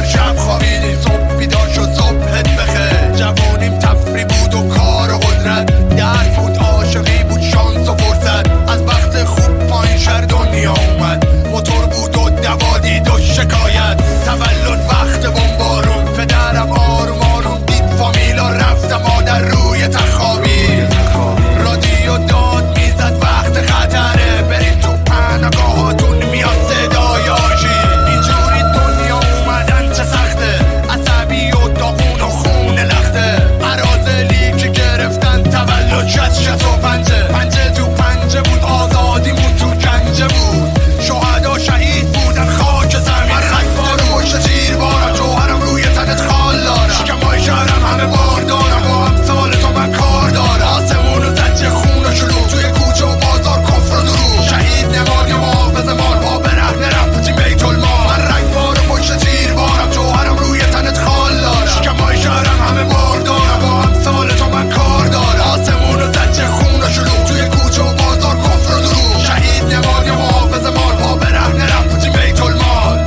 شب خوابیدیم صبح بیدار شد صبحت بخیر. جوانیم تفریح بود و کار و قدرت، درس بود عاشقی بود شانس و فرصت. از وقت خوب پایین شهر دنیا اومد، موتور بود و دوادید و شکایت. تولد وقت بمبارون، پدرم آروم آروم دید فامیلا رفتم مادر روی تخابی. رادیو داد میزد وقت خطره، برید تو پناهگاهاتون میاد صدای آژیر. اینجوری دنیا اومدن چه سخته، عصبی و داغون و خون لخته. عرازلی که گرفتن تولد 65 پنجه تو پنجه بود، آزادیمون تو گنجه بود. شهدا شهید بودن خاک زمین، خطبار و پشت تیر بارم، جوهرم روی تنت خال دارم. شکمای شهرم همه بار دارم، با امثال تو من کار دارم. آسمون و زجه خون و شلوغ، توی کوچه و بازار کفر و دروغ. شهید نماد یا محافظ مال، پا برهنه رفت تو بیت المال. من رگبار و پشت تیر بارم، جوهرم روی تنت خال دارم. شکمای شهرم همه بار دارم، با امثال تو من کار دارم. آسمون و زجه خون و شلوغ، توی کوچه و بازار کفر و دروغ. شهید نماد یا محافظ مال، پا برهنه رفت تو بیت المال.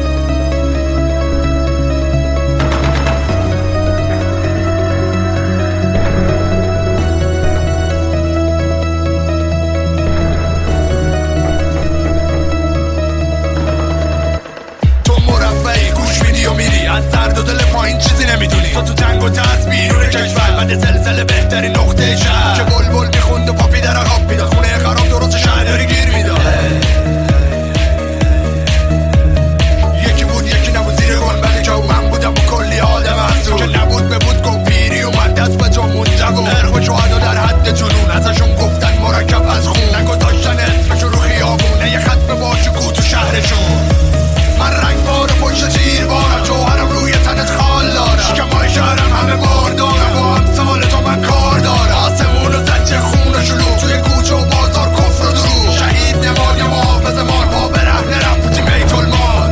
تو مربعی گوش میدی و میری، از درد و دل پایین چیزی نمیدونی. تو جنگ و ترس بیرون کشور، بعد زلزله بهترین نقطه شهر. که بلبل میخوند و پاپی در عقاب میداد، خونه خراب درست شهرداری گیر میداد. یکی بود یکی نبود زیر گنبدی، که من بودم و کلی آدم محسوب. که نبود ببود گفت پیری اومد دست به جا منجب و نرخ و شهدا در حد جنون. ازشون گفتن مرکب از خون، نگذاشتن اسمشون رو خیابون. یه ختم باشکوه تو شهرشون. من رگبار پشت تیر بارم، جوهرم روی تنت خال دارم. شکمای شهرم همه بار دارم، با امثال تو من کار دارم. آسمون و زجه خون و شلوغ، توی کوچه و بازار کفر و دروغ. شهید نماد یا محافظ مال، پا برهنه رفت تو بیت المال.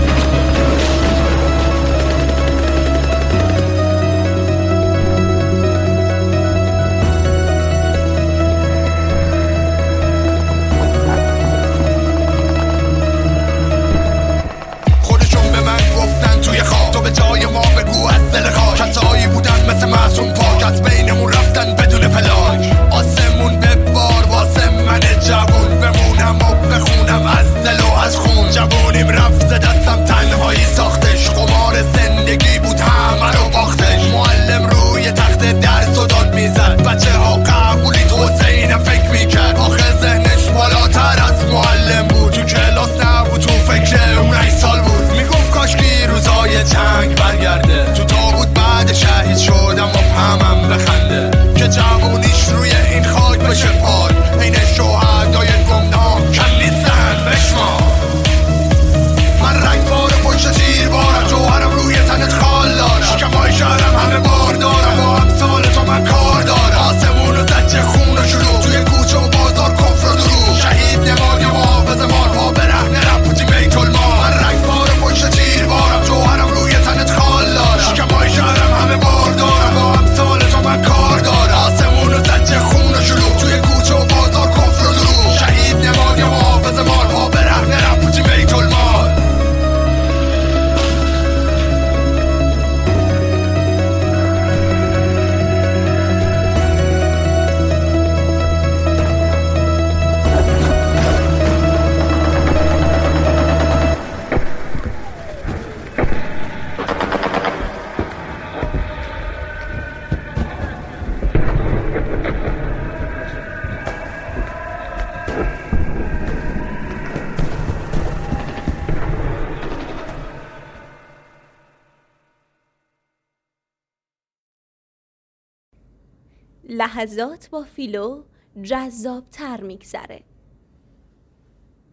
خودشون به من گفتن توی خواب، تو به جای ما بگو از دل خاک. کسایی بودن مثل معصوم پاک، از بینمون رفتن بدون پلاک. آسمون به بار واسه من جوون، بمونم و بخونم از دل و از خون. جوونیم رفت ز دستم، تنهایی ساختش. قمار زندگی بود همه رو باختش. معلم روی تخت درس و داد میزد، بچه ها قبولیت حسینم فکر میکرد. آخه ذهنش بالاتر از معلم بود، تو کلاس نبود تو فکر اون 8 سال بود. میگفت کاشکی روزای جنگ برگرده، تو تابوت بعد شهید شدم و همم بخنده. که جوونیش روی این خاک بشه پاک، این شهدای گمنام کم نیستن بشما. من رگبار پشت تیر بارم، جوهرم روی تنت خال دارم. شکمای شهرم همه بار دارم، با امثال تو من کار دارم. آسمون و زجه خون و شلوغ، توی کوچه و بازار کفر و دروغ. شهید نماد یا محافظ مال، پا برهنه رفت تو بیت المال. من رگبار پشت تیر بارم، جوهرم روی تنت خال دارم. شکمای شهرم همه بار دارم، با امثال تو من کار دارم. آسمون و زجه خون و شلوغ، توی کوچه و بازار کفر و دروغ. شهید نماد یا محافظ مال، پا برهنه رفت تو بیت المال. لحظات با فیلو جذاب‌تر میگذره.